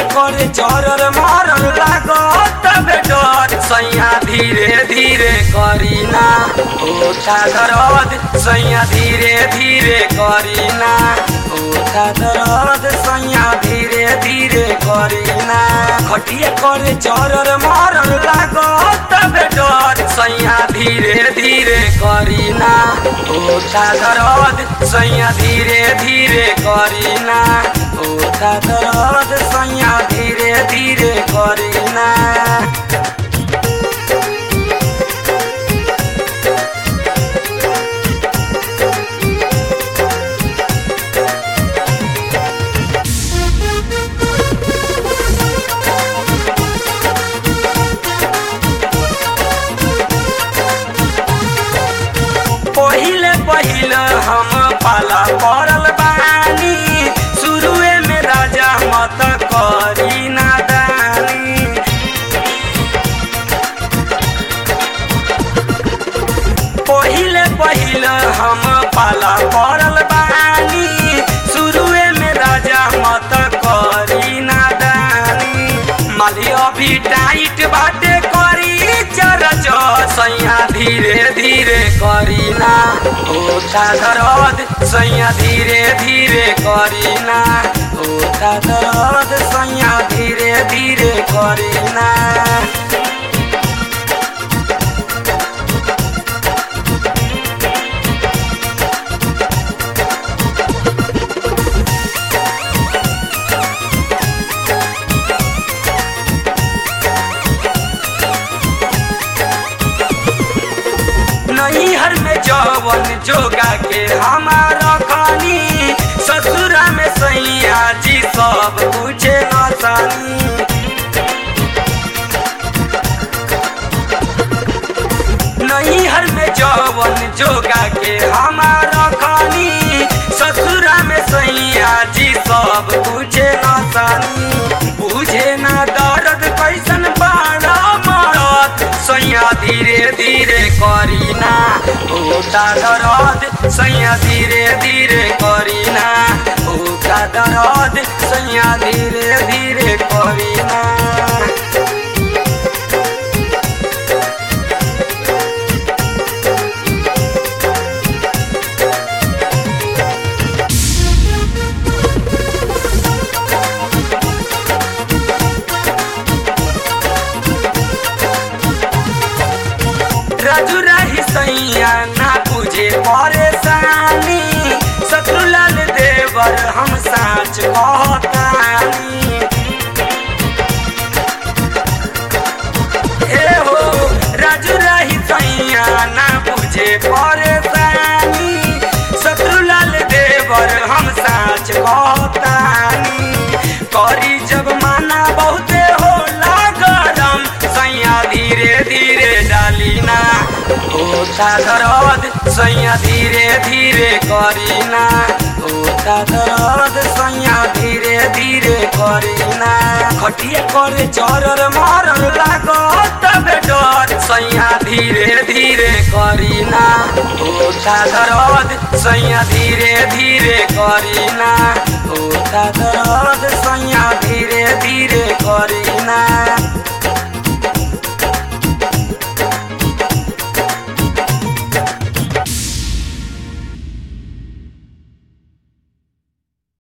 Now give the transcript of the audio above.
करे जरर मरल लागत बेडर सैया धीरे धीरे करीना होता दर्द सैया धीरे धीरे करीना होता दर्द सैया धीरे धीरे करीना खटिया करे जरर मरल लागत बेडर सैया धीरे धीरे करीना होता दर्द सैया धीरे धीरे करीना होता दर्द सैया धीरे धीरे करीना। पहिले पहिले हम पाला पड़ल बानी शुरुए में राजा मत करी नादानी पहिले पहिले हम पाला पड़ल बानी शुरुए में राजा मत करी नादानी माली अभी टाइट बाटे करी चरज सैया धीरे धीरे करीना होता दर्द सैया धीरे धीरे करीना होता दर्द सैया धीरे धीरे करीना। नैहर में जवन जोगा के हमारा खानी ससुरा में सैया जी सब पूछे नसानी नैहर में जवन जोगा के हमारा खानी ससुरा में सैया जी सब पूछे नसानी बुझे ना दर्द कैसन बाड़ा मरद सैया धीरे धीरे करीना होता दर्द सैया धीरे धीरे करीना होता दर्द सैया धीरे धीरे करीना। राजू राही सैया ना बुझे परेशानी शत्रुलाल देवर हम साच कहतानी ए हो राजू राही सैया ना बुझे परेशानी शत्रुलाल देवर हम साच कहतानी करी जब माना बहुते होला गरम सैया धीरे धीरे डालीना होता दर्द सैया धीरे धीरे करीना होता दर्द सैया धीरे धीरे करीना खटिया करे जरर मरल लागत बेडर सैया धीरे धीरे करीना होता दर्द सैया धीरे धीरे करीना होता दर्द सैया धीरे धीरे करीना।